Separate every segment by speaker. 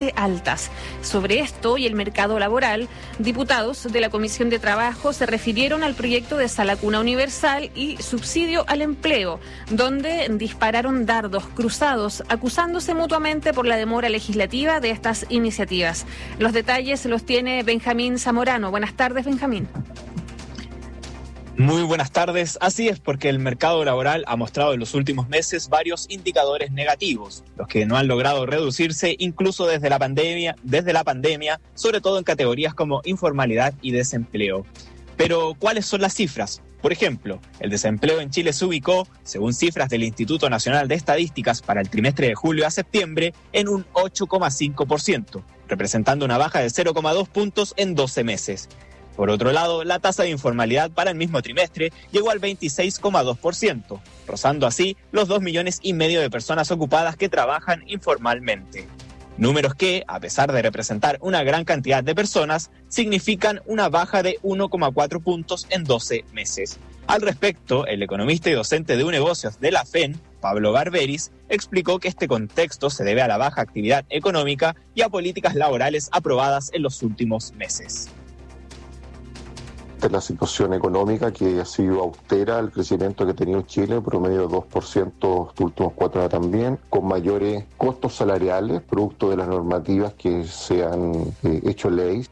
Speaker 1: históricamente altas. Sobre esto y el mercado laboral, diputados de la Comisión de Trabajo se refirieron al proyecto de Sala Cuna Universal y subsidio al empleo, donde dispararon dardos cruzados, acusándose mutuamente por la demora legislativa de estas iniciativas. Los detalles los tiene Benjamín Zamorano. Buenas tardes, Benjamín.
Speaker 2: Muy buenas tardes. Así es, porque el mercado laboral ha mostrado en los últimos meses varios indicadores negativos, los que no han logrado reducirse incluso desde la pandemia, sobre todo en categorías como informalidad y desempleo. Pero, ¿cuáles son las cifras? Por ejemplo, el desempleo en Chile se ubicó, según cifras del Instituto Nacional de Estadísticas para el trimestre de julio a septiembre, en un 8,5%, representando una baja de 0,2 puntos en 12 meses. Por otro lado, la tasa de informalidad para el mismo trimestre llegó al 26,2%, rozando así los 2,5 millones de personas ocupadas que trabajan informalmente. Números que, a pesar de representar una gran cantidad de personas, significan una baja de 1,4 puntos en 12 meses. Al respecto, el economista y docente de Unegocios de la FEN, Pablo Barberis, explicó que este contexto se debe a la baja actividad económica y a políticas laborales aprobadas en los últimos meses.
Speaker 3: La situación económica que ha sido austera, el crecimiento que ha tenido Chile, promedio de 2% estos últimos 4 años también, con mayores costos salariales, producto de las normativas que se han hecho ley.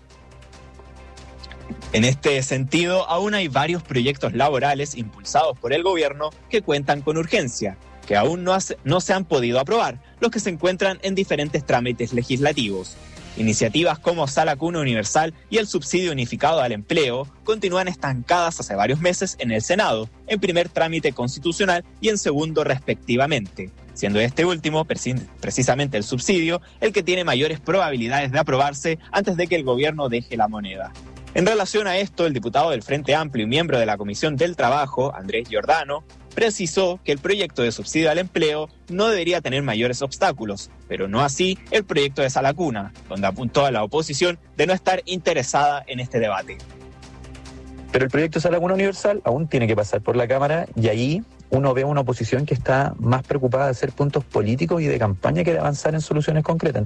Speaker 2: En este sentido, aún hay varios proyectos laborales impulsados por el gobierno que cuentan con urgencia, que aún no se han podido aprobar, los que se encuentran en diferentes trámites legislativos. Iniciativas como Sala Cuna Universal y el subsidio unificado al empleo continúan estancadas hace varios meses en el Senado, en primer trámite constitucional y en segundo respectivamente, siendo este último, precisamente el subsidio, el que tiene mayores probabilidades de aprobarse antes de que el gobierno deje la moneda. En relación a esto, el diputado del Frente Amplio y miembro de la Comisión del Trabajo, Andrés Giordano, precisó que el proyecto de subsidio al empleo no debería tener mayores obstáculos, pero no así el proyecto de Sala Cuna, donde apuntó a la oposición de no estar interesada en este debate.
Speaker 4: Pero el proyecto de Sala Cuna Universal aún tiene que pasar por la Cámara y ahí uno ve una oposición que está más preocupada de hacer puntos políticos y de campaña que de avanzar en soluciones concretas.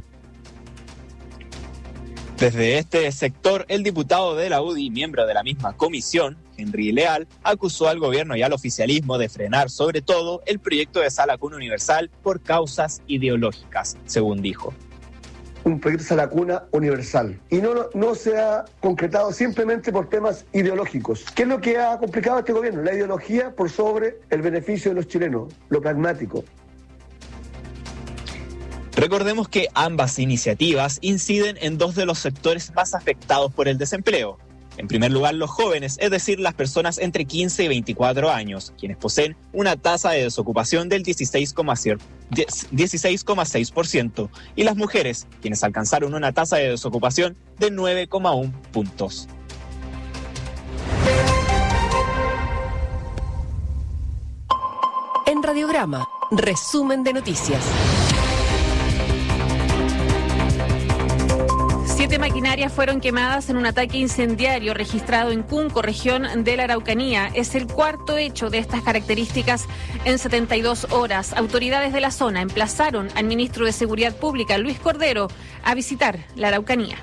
Speaker 2: Desde este sector, el diputado de la UDI, miembro de la misma comisión, Henry Leal, acusó al gobierno y al oficialismo de frenar sobre todo el proyecto de Sala Cuna Universal por causas ideológicas, según dijo.
Speaker 5: Un proyecto de Sala Cuna Universal y no se ha concretado simplemente por temas ideológicos. ¿Qué es lo que ha complicado a este gobierno? La ideología por sobre el beneficio de los chilenos, lo pragmático.
Speaker 2: Recordemos que ambas iniciativas inciden en dos de los sectores más afectados por el desempleo. En primer lugar, los jóvenes, es decir, las personas entre 15 y 24 años, quienes poseen una tasa de desocupación del 16,6%, y las mujeres, quienes alcanzaron una tasa de desocupación de 9,1 puntos.
Speaker 6: En Radiograma, resumen de noticias.
Speaker 1: 7 maquinarias fueron quemadas en un ataque incendiario registrado en Cunco, región de la Araucanía. Es el cuarto hecho de estas características en 72 horas. Autoridades de la zona emplazaron al ministro de Seguridad Pública, Luis Cordero, a visitar la Araucanía.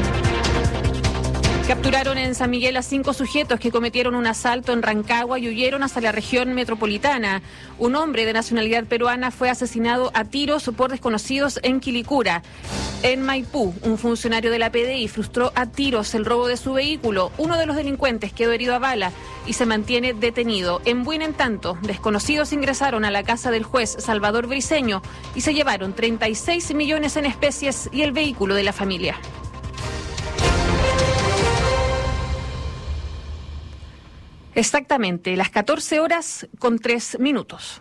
Speaker 1: Capturaron en San Miguel a 5 sujetos que cometieron un asalto en Rancagua y huyeron hacia la región metropolitana. Un hombre de nacionalidad peruana fue asesinado a tiros por desconocidos en Quilicura. En Maipú, un funcionario de la PDI frustró a tiros el robo de su vehículo. Uno de los delincuentes quedó herido a bala y se mantiene detenido. En Buin, en tanto, desconocidos ingresaron a la casa del juez Salvador Briceño y se llevaron 36 millones en especies y el vehículo de la familia. Exactamente, las 14 horas con 3 minutos.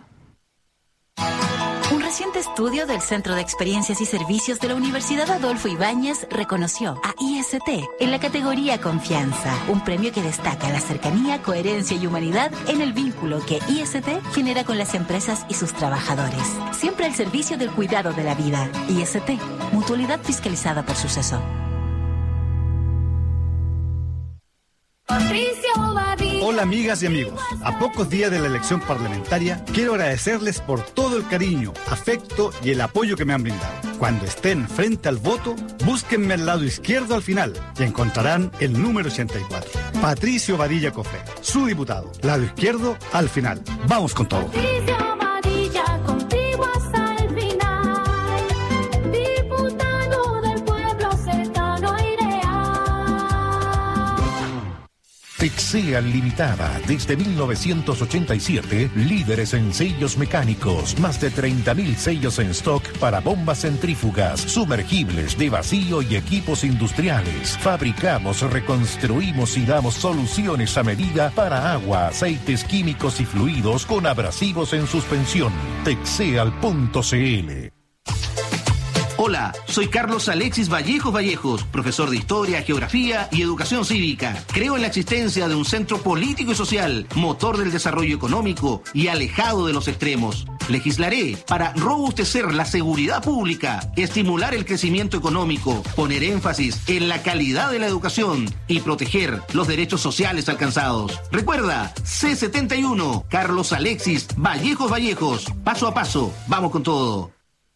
Speaker 7: Un reciente estudio del Centro de Experiencias y Servicios de la Universidad Adolfo Ibáñez reconoció a IST en la categoría Confianza, un premio que destaca la cercanía, coherencia y humanidad en el vínculo que IST genera con las empresas y sus trabajadores. Siempre al servicio del cuidado de la vida. IST, mutualidad fiscalizada por Suceso.
Speaker 8: Hola amigas y amigos, a pocos días de la elección parlamentaria quiero agradecerles por todo el cariño, afecto y el apoyo que me han brindado. Cuando estén frente al voto, búsquenme al lado izquierdo al final y encontrarán el número 84. Patricio Badilla Cofré, su diputado. Lado izquierdo al final. Vamos con todo.
Speaker 9: Patricio Badilla, contigo hasta el final. Diputado del pueblo cercano y leal.
Speaker 10: Texea Limitada, desde 1987, líderes en sellos mecánicos, más de 30.000 sellos en stock para bombas centrífugas, sumergibles de vacío y equipos industriales. Fabricamos, reconstruimos y damos soluciones a medida para agua, aceites químicos y fluidos con abrasivos en suspensión. Texeal.cl.
Speaker 11: Hola, soy Carlos Alexis Vallejos, profesor de Historia, Geografía y Educación Cívica. Creo en la existencia de un centro político y social, motor del desarrollo económico y alejado de los extremos. Legislaré para robustecer la seguridad pública, estimular el crecimiento económico, poner énfasis en la calidad de la educación y proteger los derechos sociales alcanzados. Recuerda, C71, Carlos Alexis Vallejos. Paso a paso, vamos con todo.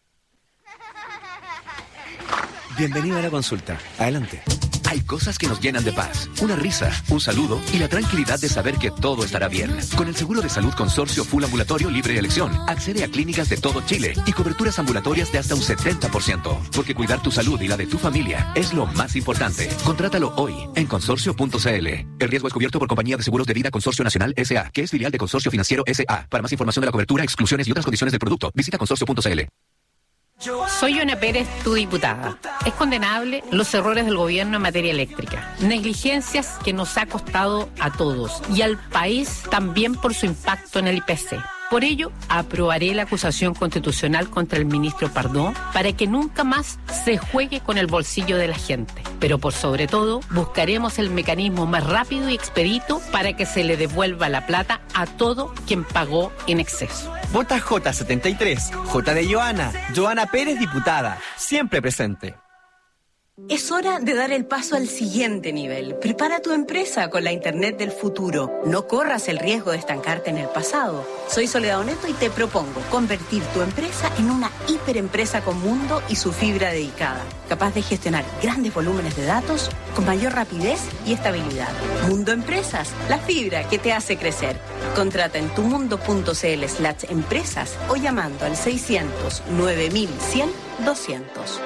Speaker 12: Bienvenido a la consulta. Adelante. Hay cosas que nos llenan de paz. Una risa, un saludo y la tranquilidad de saber que todo estará bien. Con el seguro de salud Consorcio Full Ambulatorio Libre Elección, accede a clínicas de todo Chile y coberturas ambulatorias de hasta un 70%. Porque cuidar tu salud y la de tu familia es lo más importante. Contrátalo hoy en consorcio.cl. El riesgo es cubierto por Compañía de Seguros de Vida Consorcio Nacional S.A., que es filial de Consorcio Financiero S.A. Para más información de la cobertura, exclusiones y otras condiciones del producto, visita consorcio.cl.
Speaker 13: Soy Yona Pérez, tu diputada. Es condenable los errores del gobierno en materia eléctrica. Negligencias que nos ha costado a todos y al país también por su impacto en el IPC. Por ello, aprobaré la acusación constitucional contra el ministro Pardón para que nunca más se juegue con el bolsillo de la gente. Pero por sobre todo, buscaremos el mecanismo más rápido y expedito para que se le devuelva la plata a todo quien pagó en exceso.
Speaker 14: Vota J73, J de Joana Pérez, diputada, siempre presente.
Speaker 15: Es hora de dar el paso al siguiente nivel. Prepara tu empresa con la Internet del futuro. No corras el riesgo de estancarte en el pasado. Soy Soledad Oneto y te propongo convertir tu empresa en una hiperempresa con mundo y su fibra dedicada, capaz de gestionar grandes volúmenes de datos con mayor rapidez y estabilidad. Mundo Empresas, la fibra que te hace crecer. Contrata en tumundo.cl/empresas o llamando al 600 9100 200.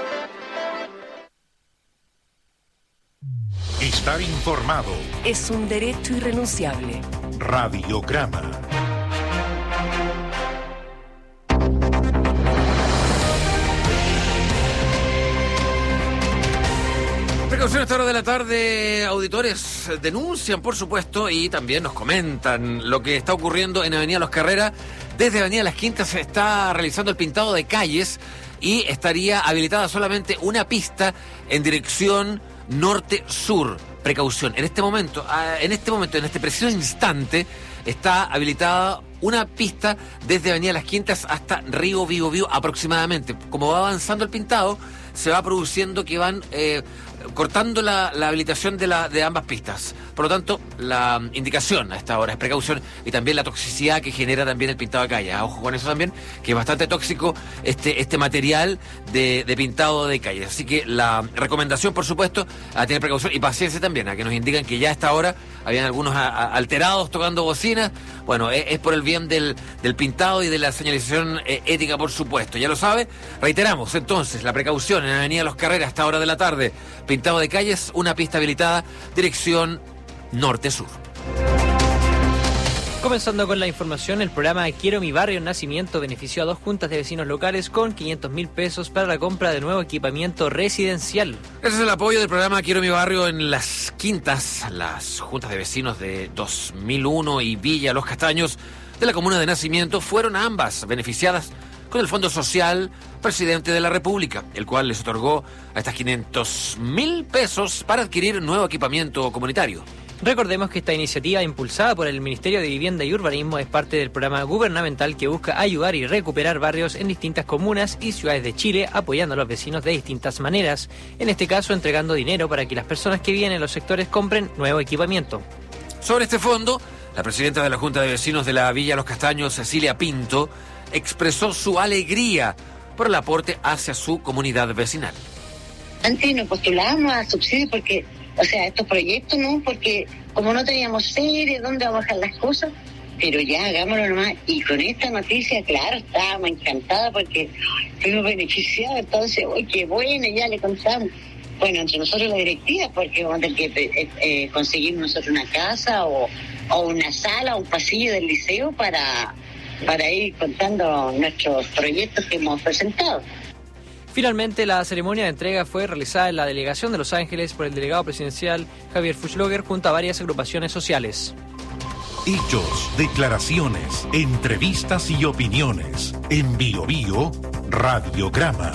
Speaker 10: Estar informado
Speaker 6: es un derecho irrenunciable.
Speaker 10: Radiograma.
Speaker 16: Precaución a esta hora de la tarde, auditores denuncian, por supuesto, y también nos comentan lo que está ocurriendo en Avenida Los Carreras. Desde Avenida Las Quintas se está realizando el pintado de calles y estaría habilitada solamente una pista en dirección norte-sur. Precaución. En este preciso instante, está habilitada una pista desde Avenida Las Quintas hasta Río Biobío aproximadamente. Como va avanzando el pintado, se va produciendo que van cortando la habilitación de ambas pistas. Por lo tanto, la indicación a esta hora es precaución y también la toxicidad que genera también el pintado de calle. Ojo con eso también, que es bastante tóxico este material de pintado de calle. Así que la recomendación, por supuesto, a tener precaución y paciencia también, a que nos indican que ya a esta hora habían algunos alterados tocando bocinas. Bueno, es por el bien del pintado y de la señalización ética, por supuesto. Ya lo sabe. Reiteramos entonces la precaución en Avenida Los Carreras a esta hora de la tarde. Pintado de calles, una pista habilitada, dirección norte-sur.
Speaker 17: Comenzando con la información, el programa Quiero mi barrio en Nacimiento benefició a 2 juntas de vecinos locales con 500.000 pesos para la compra de nuevo equipamiento residencial.
Speaker 16: Ese es el apoyo del programa Quiero mi barrio en Las Quintas, las juntas de vecinos de 2001 y Villa Los Castaños de la comuna de Nacimiento fueron ambas beneficiadas con el Fondo Social Presidente de la República, el cual les otorgó a estas 500.000 pesos para adquirir nuevo equipamiento comunitario.
Speaker 17: Recordemos que esta iniciativa, impulsada por el Ministerio de Vivienda y Urbanismo, es parte del programa gubernamental que busca ayudar y recuperar barrios en distintas comunas y ciudades de Chile, apoyando a los vecinos de distintas maneras, en este caso entregando dinero para que las personas que viven en los sectores compren nuevo equipamiento.
Speaker 16: Sobre este fondo, la presidenta de la Junta de Vecinos de la Villa Los Castaños, Cecilia Pinto, expresó su alegría por el aporte hacia su comunidad vecinal.
Speaker 18: Antes nos postulábamos a subsidios porque, estos proyectos, ¿no? Porque como no teníamos sede, ¿dónde vamos a dejar las cosas? Pero ya, hagámoslo nomás. Y con esta noticia, claro, estábamos encantadas porque fuimos beneficiados. Entonces, ¡uy, qué bueno! Ya le contamos. Bueno, entre nosotros la directiva, porque vamos a tener que conseguir nosotros una casa o una sala o un pasillo del liceo para ir contando nuestros proyectos que hemos presentado.
Speaker 17: Finalmente, la ceremonia de entrega fue realizada en la delegación de Los Ángeles por el delegado presidencial Javier Fuchsloger junto a varias agrupaciones sociales.
Speaker 10: Hechos, declaraciones, entrevistas y opiniones. En Bio Bio, Radiograma.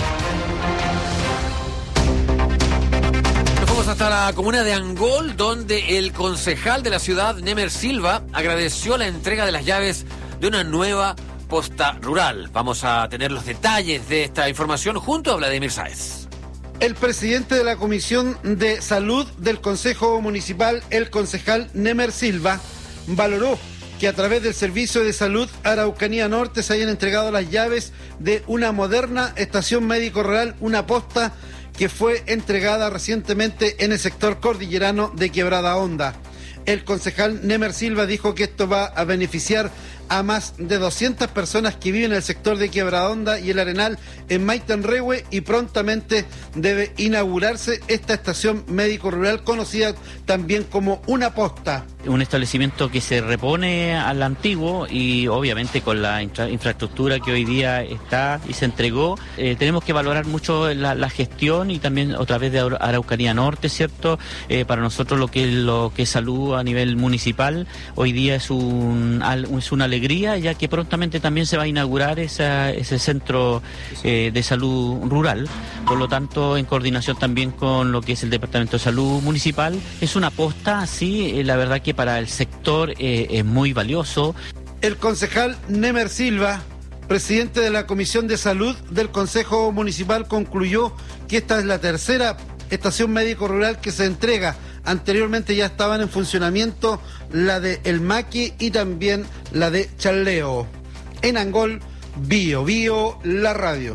Speaker 16: Nos fuimos hasta la comuna de Angol, donde el concejal de la ciudad, Nemer Silva, agradeció la entrega de las llaves de una nueva posta rural. Vamos a tener los detalles de esta información junto a Vladimir Sáez.
Speaker 19: El presidente de la Comisión de Salud del Consejo Municipal, el concejal Nemer Silva, valoró que a través del Servicio de Salud Araucanía Norte se hayan entregado las llaves de una moderna estación médico-rural, una posta que fue entregada recientemente en el sector cordillerano de Quebrada Honda. El concejal Nemer Silva dijo que esto va a beneficiar a más de 200 personas que viven en el sector de Quebrada Honda y el Arenal en Maitenrehue, y prontamente debe inaugurarse esta estación médico-rural conocida también como una posta.
Speaker 20: Un establecimiento que se repone al antiguo y obviamente con la infraestructura que hoy día está y se entregó, tenemos que valorar mucho la gestión y también otra vez de Araucanía Norte, ¿cierto? Para nosotros lo que es salud a nivel municipal hoy día es una alegría, ya que prontamente también se va a inaugurar ese centro de salud rural. Por lo tanto, en coordinación también con lo que es el Departamento de Salud Municipal, es una posta, sí, la verdad que para el sector es muy valioso.
Speaker 19: El concejal Nemer Silva, presidente de la Comisión de Salud del Consejo Municipal, concluyó que esta es la tercera estación médico-rural que se entrega. Anteriormente ya estaban en funcionamiento la de El Maqui y también la de Challeo. En Angol, Bio Bio, la radio.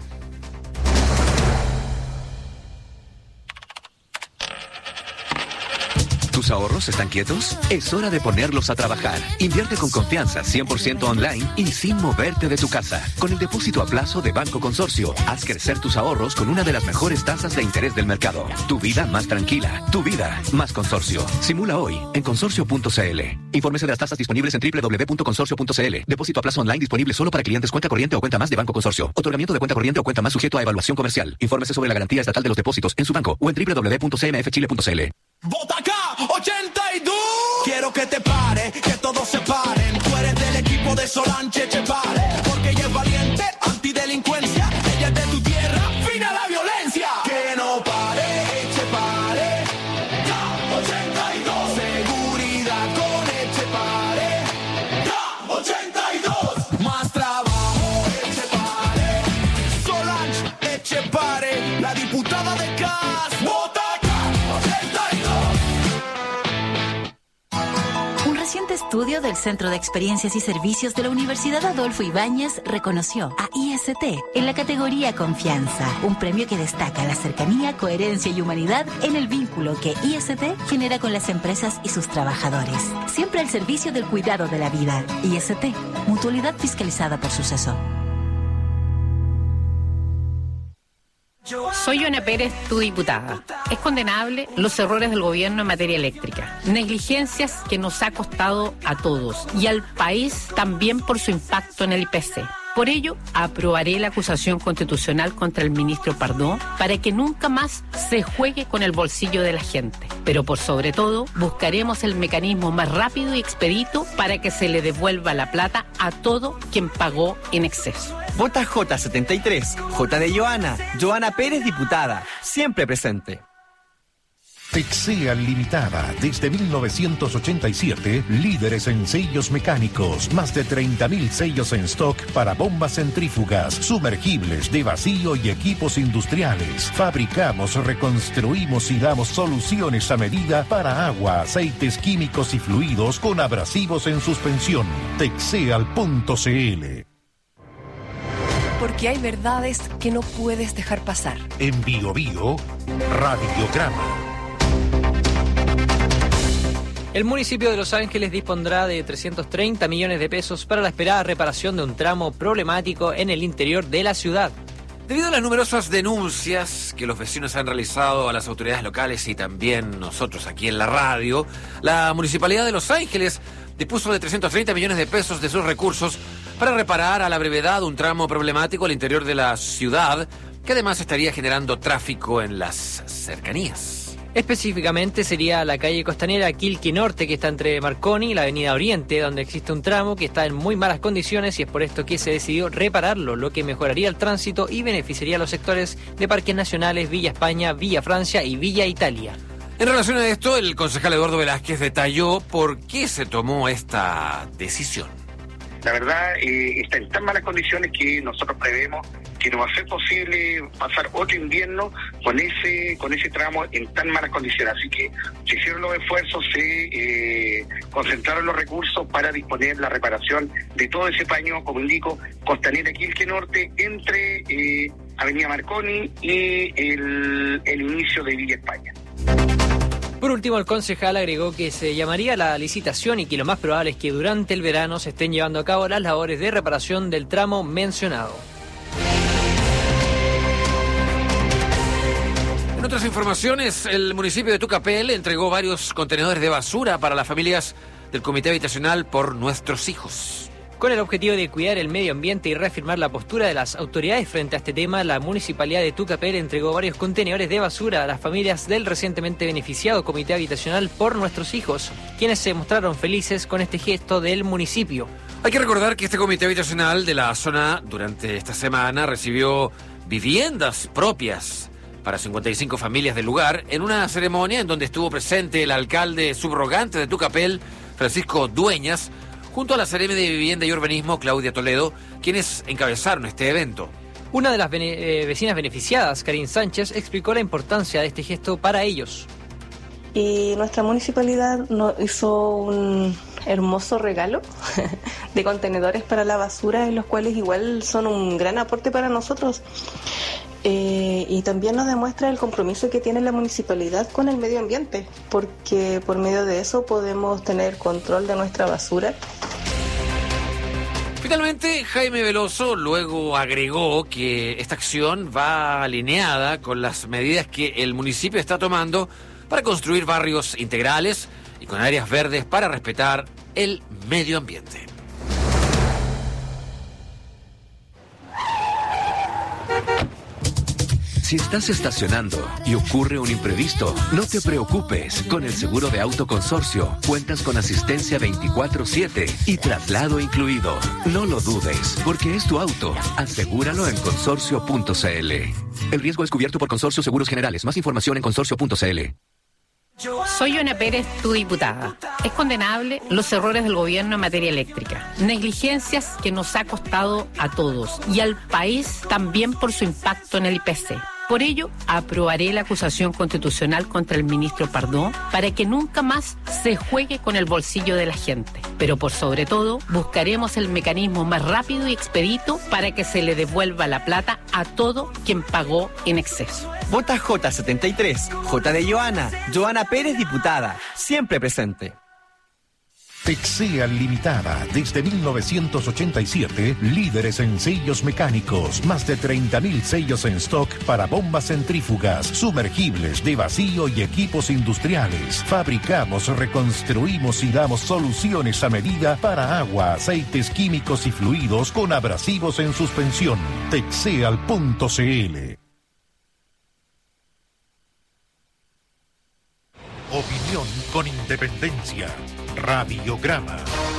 Speaker 12: ¿Tus ahorros están quietos? Es hora de ponerlos a trabajar. Invierte con confianza, 100% online y sin moverte de tu casa. Con el depósito a plazo de Banco Consorcio, haz crecer tus ahorros con una de las mejores tasas de interés del mercado. Tu vida más tranquila, tu vida más Consorcio. Simula hoy en consorcio.cl. Infórmese de las tasas disponibles en www.consorcio.cl. Depósito a plazo online disponible solo para clientes cuenta corriente o cuenta más de Banco Consorcio. Otorgamiento de cuenta corriente o cuenta más sujeto a evaluación comercial. Infórmese sobre la garantía estatal de los depósitos en su banco o en www.cmfchile.cl.
Speaker 21: ¡Vota acá! 82. Quiero que te pare, que todos se paren. Tú eres del equipo de Solange Chepare, porque ella es valiente, antidelincuencia. Ella es de tu tierra, fin a la violencia. Que no pare, Chepare. Ya, 82. Seguridad con Chepare. Ya, 82. Más trabajo, Chepare. Solange Chepare, la diputada de CAS. ¡Vota!
Speaker 7: Un reciente estudio del Centro de Experiencias y Servicios de la Universidad Adolfo Ibáñez reconoció a IST en la categoría Confianza, un premio que destaca la cercanía, coherencia y humanidad en el vínculo que IST genera con las empresas y sus trabajadores. Siempre al servicio del cuidado de la vida. IST, mutualidad fiscalizada por Suceso.
Speaker 13: Soy Joana Pérez, tu diputada. Es condenable los errores del gobierno en materia eléctrica. Negligencias que nos ha costado a todos y al país también por su impacto en el IPC. Por ello, aprobaré la acusación constitucional contra el ministro Pardo para que nunca más se juegue con el bolsillo de la gente. Pero por sobre todo, buscaremos el mecanismo más rápido y expedito para que se le devuelva la plata a todo quien pagó en exceso.
Speaker 14: Vota J73, J de Joana Pérez, diputada, siempre presente.
Speaker 10: Texea Limitada, desde 1987, líderes en sellos mecánicos, más de 30.000 sellos en stock para bombas centrífugas, sumergibles de vacío y equipos industriales. Fabricamos, reconstruimos y damos soluciones a medida para agua, aceites químicos y fluidos con abrasivos en suspensión. Texeal.cl.
Speaker 6: Porque hay verdades que no puedes dejar pasar.
Speaker 10: En Bio Bio, Radiograma.
Speaker 17: El municipio de Los Ángeles dispondrá de 330 millones de pesos para la esperada reparación de un tramo problemático en el interior de la ciudad.
Speaker 16: Debido a las numerosas denuncias que los vecinos han realizado a las autoridades locales y también nosotros aquí en la radio, la Municipalidad de Los Ángeles dispuso de 330 millones de pesos de sus recursos para reparar a la brevedad un tramo problemático al interior de la ciudad, que además estaría generando tráfico en las cercanías.
Speaker 17: Específicamente sería la calle costanera Quilque Norte, que está entre Marconi y la avenida Oriente, donde existe un tramo que está en muy malas condiciones y es por esto que se decidió repararlo, lo que mejoraría el tránsito y beneficiaría a los sectores de Parques Nacionales, Villa España, Villa Francia y Villa Italia.
Speaker 16: En relación a esto, el concejal Eduardo Velázquez detalló por qué se tomó esta decisión.
Speaker 3: La verdad, está en tan malas condiciones que nosotros prevemos que no va a ser posible pasar otro invierno con ese tramo en tan malas condiciones. Así que se hicieron los esfuerzos, se concentraron los recursos para disponer la reparación de todo ese paño, como indico, costanera Quilque Norte, entre Avenida Marconi y el inicio de Villa España.
Speaker 17: Por último, el concejal agregó que se llamaría a la licitación y que lo más probable es que durante el verano se estén llevando a cabo las labores de reparación del tramo mencionado.
Speaker 16: En otras informaciones, el municipio de Tucapel entregó varios contenedores de basura para las familias del Comité Habitacional por Nuestros Hijos.
Speaker 17: Con el objetivo de cuidar el medio ambiente y reafirmar la postura de las autoridades frente a este tema, la Municipalidad de Tucapel entregó varios contenedores de basura a las familias del recientemente beneficiado Comité Habitacional por Nuestros Hijos, quienes se mostraron felices con este gesto del municipio.
Speaker 16: Hay que recordar que este Comité Habitacional de la zona durante esta semana recibió viviendas propias para 55 familias del lugar en una ceremonia en donde estuvo presente el alcalde subrogante de Tucapel, Francisco Dueñas, junto a la Seremi de Vivienda y Urbanismo, Claudia Toledo, quienes encabezaron este evento.
Speaker 17: Una de las vecinas beneficiadas, Karin Sánchez, explicó la importancia de este gesto para ellos.
Speaker 22: Y nuestra municipalidad nos hizo un hermoso regalo de contenedores para la basura, en los cuales igual son un gran aporte para nosotros. Y también nos demuestra el compromiso que tiene la municipalidad con el medio ambiente, porque por medio de eso podemos tener control de nuestra basura.
Speaker 16: Finalmente, Jaime Veloso luego agregó que esta acción va alineada con las medidas que el municipio está tomando para construir barrios integrales y con áreas verdes para respetar el medio ambiente.
Speaker 12: Si estás estacionando y ocurre un imprevisto, no te preocupes. Con el seguro de auto Consorcio, cuentas con asistencia 24/7 y traslado incluido. No lo dudes, porque es tu auto. Asegúralo en consorcio.cl. El riesgo es cubierto por Consorcio Seguros Generales. Más información en consorcio.cl.
Speaker 13: Soy Yona Pérez, tu diputada. Es condenable los errores del gobierno en materia eléctrica. Negligencias que nos ha costado a todos y al país también por su impacto en el IPC. Por ello, aprobaré la acusación constitucional contra el ministro Pardón para que nunca más se juegue con el bolsillo de la gente. Pero por sobre todo, buscaremos el mecanismo más rápido y expedito para que se le devuelva la plata a todo quien pagó en exceso.
Speaker 14: Vota J73, J de Joana, Joana Pérez, diputada, siempre presente.
Speaker 10: Texea Limitada, desde 1987, líderes en sellos mecánicos, más de 30.000 sellos en stock para bombas centrífugas, sumergibles de vacío y equipos industriales. Fabricamos, reconstruimos y damos soluciones a medida para agua, aceites químicos y fluidos con abrasivos en suspensión. Texeal.cl. Opinión con independencia. Radiograma.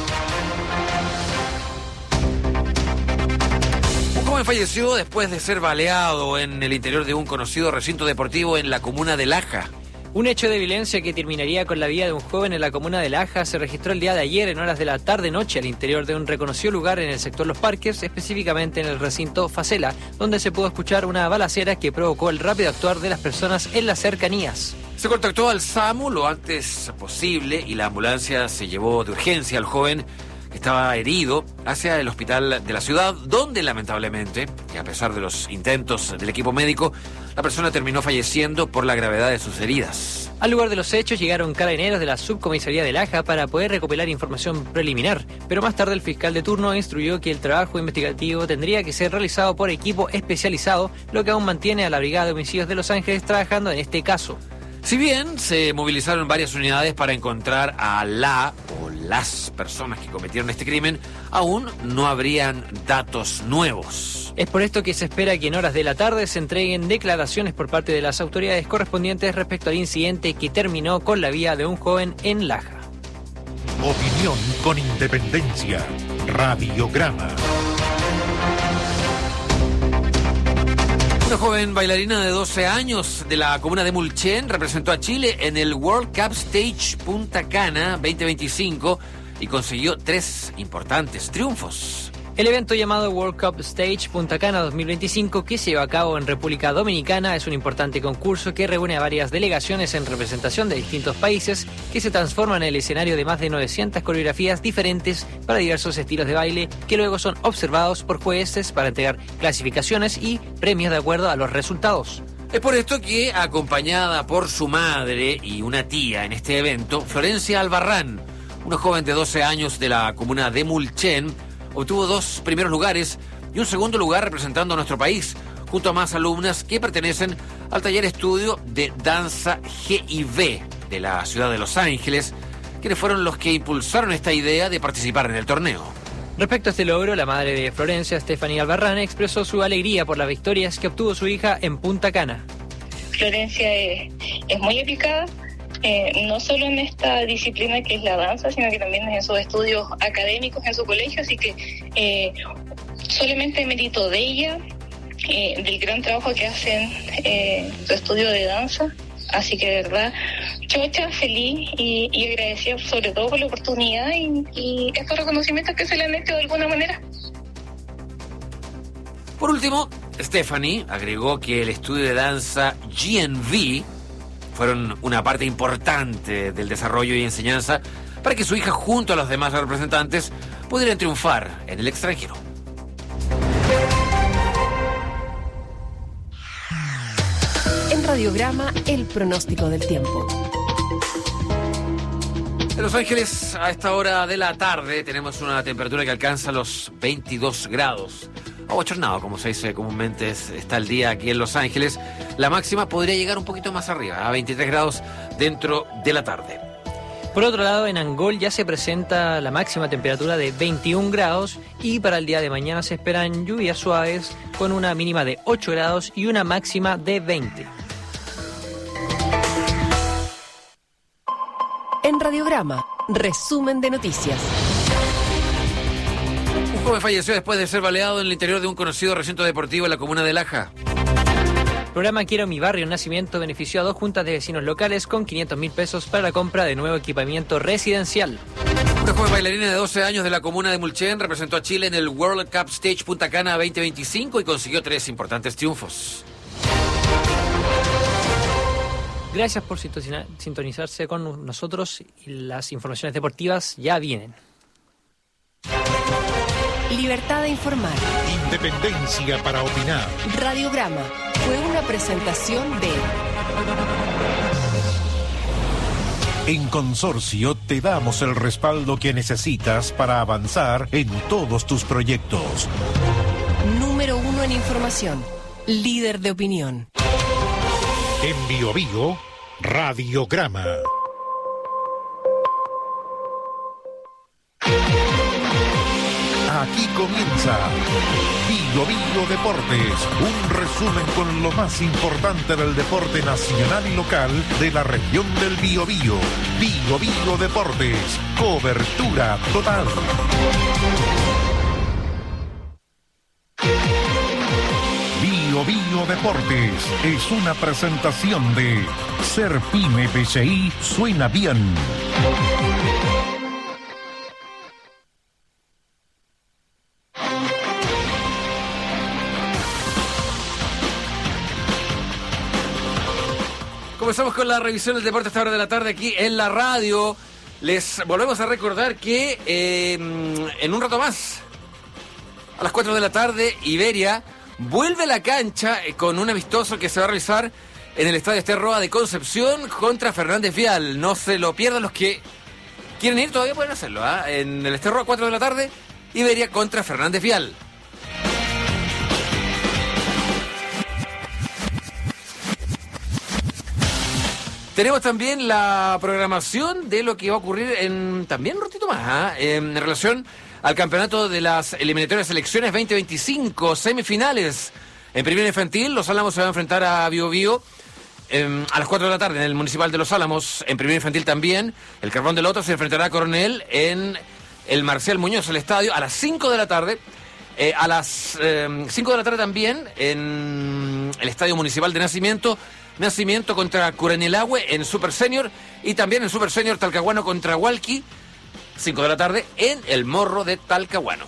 Speaker 16: Un joven falleció después de ser baleado en el interior de un conocido recinto deportivo en la comuna de Laja.
Speaker 17: Un hecho de violencia que terminaría con la vida de un joven en la comuna de Laja se registró el día de ayer en horas de la tarde-noche al interior de un reconocido lugar en el sector Los Parques, específicamente en el recinto Facela, donde se pudo escuchar una balacera que provocó el rápido actuar de las personas en las cercanías.
Speaker 16: Se contactó al SAMU lo antes posible y la ambulancia se llevó de urgencia al joven que estaba herido hacia el hospital de la ciudad, donde lamentablemente, y a pesar de los intentos del equipo médico, la persona terminó falleciendo por la gravedad de sus heridas.
Speaker 17: Al lugar de los hechos llegaron carabineros de la subcomisaría de Laja para poder recopilar información preliminar, pero más tarde el fiscal de turno instruyó que el trabajo investigativo tendría que ser realizado por equipo especializado, lo que aún mantiene a la Brigada de Homicidios de Los Ángeles trabajando en este caso.
Speaker 16: Si bien se movilizaron varias unidades para encontrar a la o las personas que cometieron este crimen, aún no habrían datos nuevos.
Speaker 17: Es por esto que se espera que en horas de la tarde se entreguen declaraciones por parte de las autoridades correspondientes respecto al incidente que terminó con la vida de un joven en Laja.
Speaker 10: Opinión con independencia. Radiograma.
Speaker 16: Una joven bailarina de 12 años de la comuna de Mulchen representó a Chile en el World Cup Stage Punta Cana 2025 y consiguió 3 importantes triunfos.
Speaker 17: El evento llamado World Cup Stage Punta Cana 2025, que se lleva a cabo en República Dominicana, es un importante concurso que reúne a varias delegaciones en representación de distintos países que se transforman en el escenario de más de 900 coreografías diferentes para diversos estilos de baile que luego son observados por jueces para entregar clasificaciones y premios de acuerdo a los resultados.
Speaker 16: Es por esto que, acompañada por su madre y una tía en este evento, Florencia Albarrán, una joven de 12 años de la comuna de Mulchen, obtuvo 2 primeros lugares y un segundo lugar representando a nuestro país, junto a más alumnas que pertenecen al taller estudio de danza GIV de la ciudad de Los Ángeles, quienes fueron los que impulsaron esta idea de participar en el torneo.
Speaker 17: Respecto a este logro, la madre de Florencia, Stephanie Albarrán, expresó su alegría por las victorias que obtuvo su hija en Punta Cana.
Speaker 4: Florencia es muy aplicada, no solo en esta disciplina que es la danza, sino que también en sus estudios académicos en su colegio, así que solamente mérito de ella, del gran trabajo que hacen en su estudio de danza, así que de verdad, chocha, feliz y agradecida sobre todo por la oportunidad y estos reconocimientos que se le han hecho de alguna manera.
Speaker 16: Por último, Stephanie agregó que el estudio de danza GNV fueron una parte importante del desarrollo y enseñanza para que su hija, junto a los demás representantes, pudieran triunfar en el extranjero.
Speaker 6: En Radiograma, el pronóstico del tiempo.
Speaker 16: En Los Ángeles, a esta hora de la tarde, tenemos una temperatura que alcanza los 22 grados. Abochornado, como se dice comúnmente, está el día aquí en Los Ángeles. La máxima podría llegar un poquito más arriba, a 23 grados dentro de la tarde.
Speaker 17: Por otro lado, en Angol ya se presenta la máxima temperatura de 21 grados y para el día de mañana se esperan lluvias suaves con una mínima de 8 grados y una máxima de 20.
Speaker 6: En Radiograma, resumen de noticias.
Speaker 16: Un joven falleció después de ser baleado en el interior de un conocido recinto deportivo en la comuna de Laja.
Speaker 17: El programa Quiero mi barrio Nacimiento benefició a 2 juntas de vecinos locales con 500.000 pesos para la compra de nuevo equipamiento residencial.
Speaker 16: Una joven bailarina de 12 años de la comuna de Mulchen representó a Chile en el World Cup Stage Punta Cana 2025 y consiguió 3 importantes triunfos.
Speaker 17: Gracias por sintonizarse con nosotros y las informaciones deportivas ya vienen.
Speaker 6: Libertad de informar.
Speaker 10: Independencia para opinar.
Speaker 6: Radiograma fue una presentación de...
Speaker 10: En Consorcio te damos el respaldo que necesitas para avanzar en todos tus proyectos.
Speaker 6: Número 1 en información. Líder de opinión.
Speaker 10: En Biobío, Radiograma. Aquí comienza Biobío Deportes, un resumen con lo más importante del deporte nacional y local de la región del Biobío. Biobío Deportes, cobertura total. Bio Bio Deportes es una presentación de Ser Pyme BCI suena bien.
Speaker 16: Comenzamos con la revisión del deporte a esta hora de la tarde aquí en la radio. Les volvemos a recordar que en un rato más, a las 4 de la tarde, Iberia vuelve a la cancha con un amistoso que se va a realizar en el Estadio Esterroa de Concepción contra Fernández Vial. No se lo pierdan los que quieren ir, todavía pueden hacerlo. En el Esterroa, 4 de la tarde, Iberia contra Fernández Vial. Tenemos también la programación de lo que va a ocurrir también un ratito más, en relación al campeonato de las eliminatorias selecciones 2025, semifinales. En primera infantil, Los Álamos se va a enfrentar a Bio Bio a las 4 de la tarde en el Municipal de Los Álamos. En primera infantil también, el Carbón del Otro se enfrentará a Coronel en el Marcial Muñoz, el estadio, a las 5 de la tarde. A las 5 de la tarde también en el Estadio Municipal de Nacimiento contra Curanilahue en Super Senior, y también en Super Senior Talcahuano contra Hualqui, 5 de la tarde en el Morro de Talcahuano.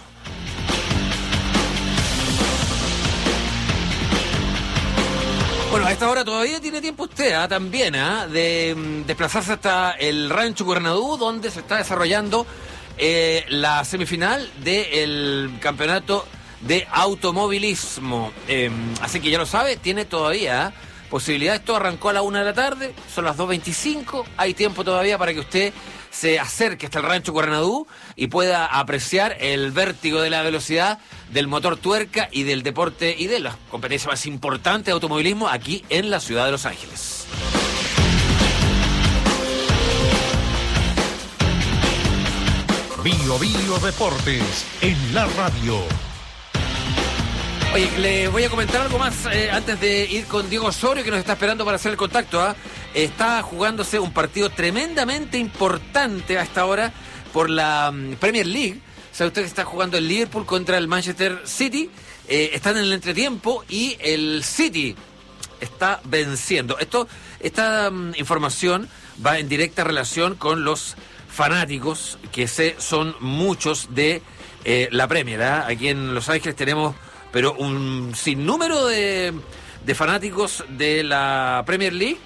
Speaker 16: Bueno, a esta hora todavía tiene tiempo usted también de desplazarse hasta el Rancho Curanadú, donde se está desarrollando la semifinal del campeonato de automovilismo. Así que ya lo sabe, tiene todavía posibilidad. Esto arrancó a la 1 de la tarde, son las 2:25, hay tiempo todavía para que usted se acerque hasta el Rancho Curanadú y pueda apreciar el vértigo de la velocidad del motor tuerca y del deporte y de la competencia más importante de automovilismo aquí en la ciudad de Los Ángeles.
Speaker 10: Bio Bio Deportes en la radio.
Speaker 16: Oye, le voy a comentar algo más antes de ir con Diego Osorio, que nos está esperando para hacer el contacto. Está jugándose un partido tremendamente importante a esta hora por la Premier League. ¿Sabe usted que está jugando el Liverpool contra el Manchester City? Están en el entretiempo y el City está venciendo. Esta información va en directa relación con los fanáticos, que son muchos de la Premier. Aquí en Los Ángeles tenemos pero un sinnúmero de fanáticos de la Premier League.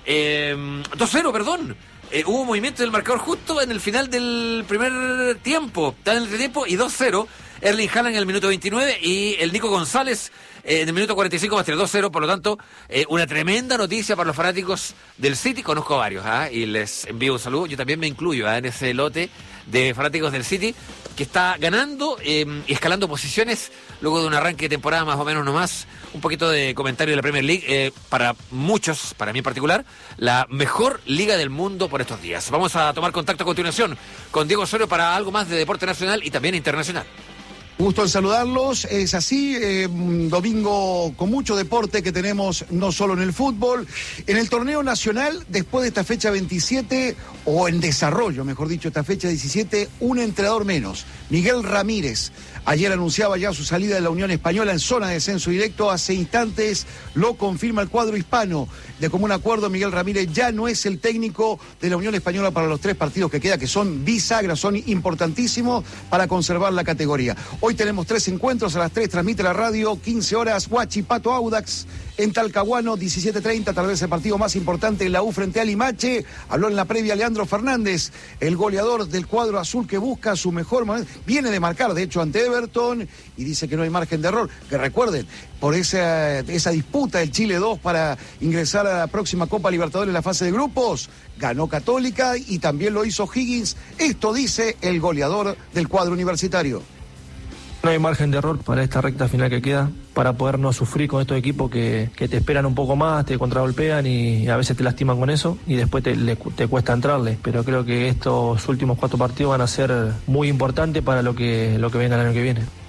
Speaker 16: 2-0, perdón. Hubo movimiento del marcador justo en el final del primer tiempo. Está en el entretiempo y 2-0. Erling Haaland en el minuto 29 y el Nico González en el minuto 45 más 2-0. Por lo tanto, una tremenda noticia para los fanáticos del City. Conozco a varios y les envío un saludo. Yo también me incluyo en ese lote de fanáticos del City, que está ganando y escalando posiciones luego de un arranque de temporada más o menos nomás. Un poquito de comentario de la Premier League, para muchos, para mí en particular, la mejor liga del mundo por estos días. Vamos a tomar contacto a continuación con Diego Osorio para algo más de deporte nacional y también internacional.
Speaker 2: Gusto en saludarlos, es así, domingo con mucho deporte que tenemos no solo en el fútbol, en el torneo nacional, después de esta fecha 27, o en desarrollo, mejor dicho, esta fecha 17, un entrenador menos, Miguel Ramírez. Ayer anunciaba ya su salida de la Unión Española en zona de descenso directo. Hace instantes lo confirma el cuadro hispano. De común acuerdo, Miguel Ramírez ya no es el técnico de la Unión Española para los 3 partidos que queda, que son bisagras, son importantísimos para conservar la categoría. Hoy tenemos 3 encuentros, a las 3 transmite la radio, 15 horas, Huachipato Audax en Talcahuano, 17:30, tal vez el partido más importante en la U frente a Limache. Habló en la previa Leandro Fernández, el goleador del cuadro azul que busca su mejor momento. Viene de marcar, de hecho, ante Everton, y dice que no hay margen de error. Que recuerden, por esa disputa del Chile 2 para ingresar a la próxima Copa Libertadores en la fase de grupos, ganó Católica y también lo hizo Higgins. Esto dice el goleador del cuadro universitario.
Speaker 5: No hay margen de error para esta recta final que queda, para poder no sufrir con estos equipos que te esperan un poco más, te contragolpean y a veces te lastiman con eso y después te cuesta entrarle. Pero creo que estos últimos 4 partidos van a ser muy importantes para lo que venga el año que viene.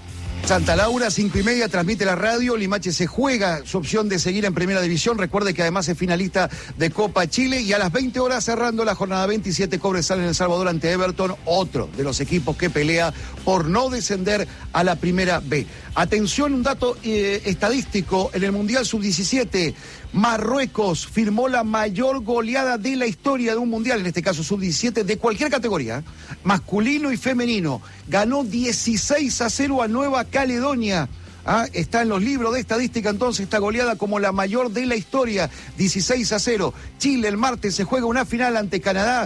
Speaker 2: Santa Laura, 5:30, transmite la radio. Limache se juega su opción de seguir en Primera División. Recuerde que además es finalista de Copa Chile. Y a las 20 horas, cerrando la jornada 27, Cobresal en El Salvador ante Everton, otro de los equipos que pelea por no descender a la Primera B. Atención, un dato estadístico. En el Mundial Sub-17, Marruecos firmó la mayor goleada de la historia de un Mundial, en este caso Sub-17, de cualquier categoría, masculino y femenino. Ganó 16-0 a Nueva Caledonia. Está en los libros de estadística entonces esta goleada como la mayor de la historia, 16-0. Chile el martes se juega una final ante Canadá.